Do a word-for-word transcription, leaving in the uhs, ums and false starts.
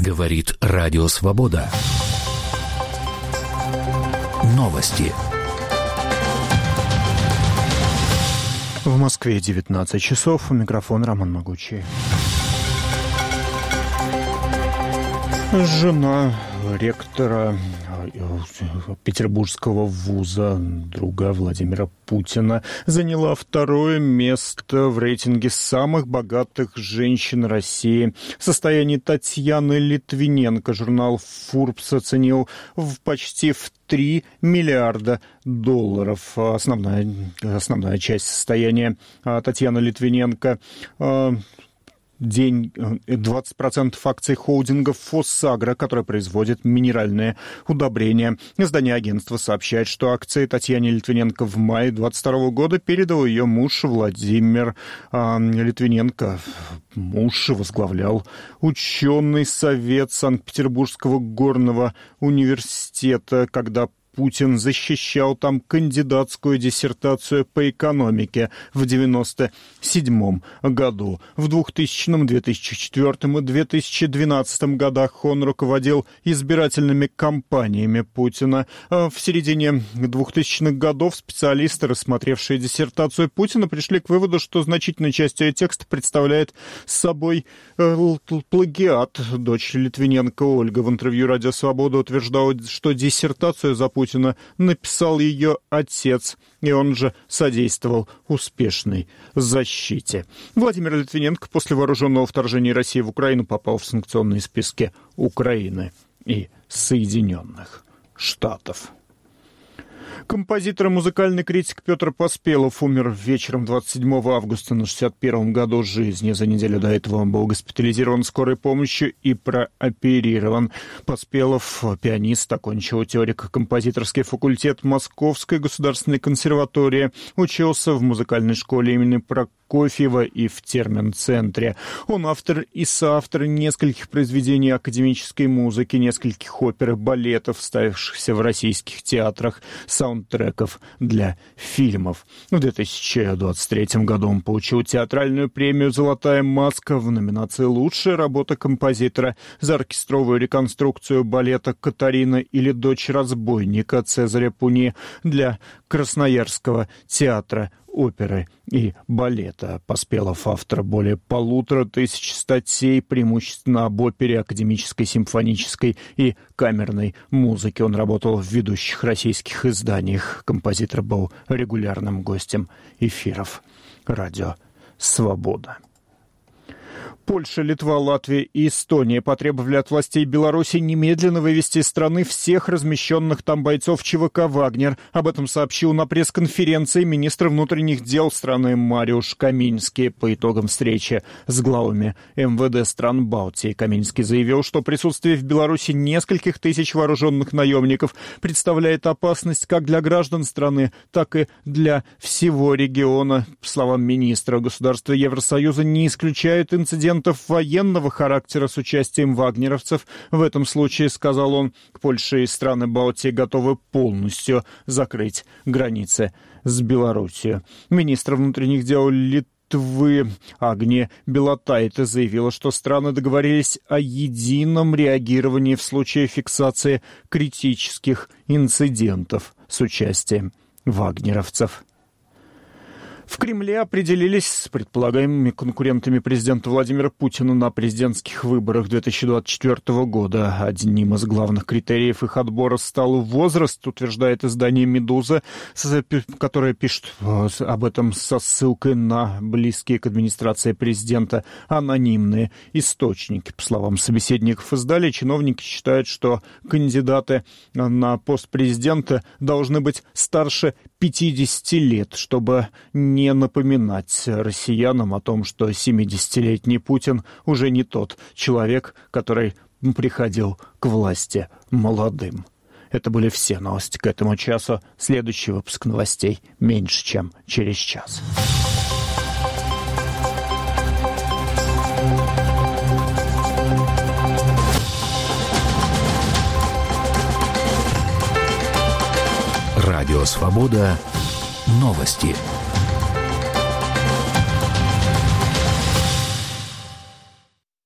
Говорит Радио Свобода. Новости. В Москве девятнадцать часов. У микрофона Роман Могучий. Жена ректора Петербургского вуза, друга Владимира Путина, заняла второе место в рейтинге самых богатых женщин России. Состояние Татьяны Литвиненко журнал Forbes оценил в почти в три миллиарда долларов. Основная, основная часть состояния Татьяны Литвиненко – День двадцать процентов акций холдинга «Фосагро», который производит минеральные удобрения. Издание агентства сообщает, что акции Татьяне Литвиненко в мае двадцать второго года передал ее муж Владимир а, Литвиненко. Муж возглавлял ученый совет Санкт-Петербургского горного университета, когда Путин защищал там кандидатскую диссертацию по экономике в девяносто седьмом году. В двухтысячном, две тысячи четвёртом и две тысячи двенадцатом годах он руководил избирательными кампаниями Путина. В середине двухтысячных годов специалисты, рассмотревшие диссертацию Путина, пришли к выводу, что значительная часть ее текста представляет собой плагиат. Дочь Литвиненко Ольга в интервью «Радио Свобода» утверждала, что диссертацию за Путина написал ее отец, и он же содействовал успешной защите. Владимир Литвиненко после вооруженного вторжения России в Украину попал в санкционные списки Украины и Соединенных Штатов. Композитор и музыкальный критик Петр Поспелов умер вечером двадцать седьмого августа на шестьдесят первом году жизни. За неделю до этого он был госпитализирован скорой помощью и прооперирован. Поспелов, пианист, окончил теорико-композиторский факультет Московской государственной консерватории, учился в музыкальной школе имени Прокофьева и в Термин-центре. Он автор и соавтор нескольких произведений академической музыки, нескольких опер и балетов, ставившихся в российских театрах, саундтреков для фильмов. В две тысячи двадцать третьем году он получил театральную премию «Золотая маска» в номинации «Лучшая работа композитора» за оркестровую реконструкцию балета «Катарина» или «Дочь разбойника» Цезаря Пуни для Красноярского театра оперы и балета. Поспелов автор более полутора тысяч статей, преимущественно об опере, академической, симфонической и камерной музыке. Он работал в ведущих российских изданиях. Композитор был регулярным гостем эфиров «Радио Свобода». Польша, Литва, Латвия и Эстония потребовали от властей Беларуси немедленно вывести из страны всех размещенных там бойцов ЧВК «Вагнер». Об этом сообщил на пресс-конференции министр внутренних дел страны Мариуш Каминский по итогам встречи с главами эм вэ дэ стран Балтии. Каминский заявил, что присутствие в Беларуси нескольких тысяч вооруженных наемников представляет опасность как для граждан страны, так и для всего региона. По словам министра, государства Евросоюза не исключают инцидент военного характера с участием вагнеровцев. В этом случае, сказал он, Польша и страны Балтии готовы полностью закрыть границы с Белоруссией. Министр внутренних дел Литвы Агния Белотайте заявила, что страны договорились о едином реагировании в случае фиксации критических инцидентов с участием вагнеровцев. В Кремле определились с предполагаемыми конкурентами президента Владимира Путина на президентских выборах две тысячи двадцать четвёртого года. Одним из главных критериев их отбора стал возраст, утверждает издание «Медуза», которое пишет об этом со ссылкой на близкие к администрации президента анонимные источники. По словам собеседников издания, чиновники считают, что кандидаты на пост президента должны быть старше пятидесяти лет, чтобы не напоминать россиянам о том, что семидесятилетний Путин уже не тот человек, который приходил к власти молодым. Это были все новости к этому часу. Следующий выпуск новостей меньше, чем через час. Радио Свобода. Новости.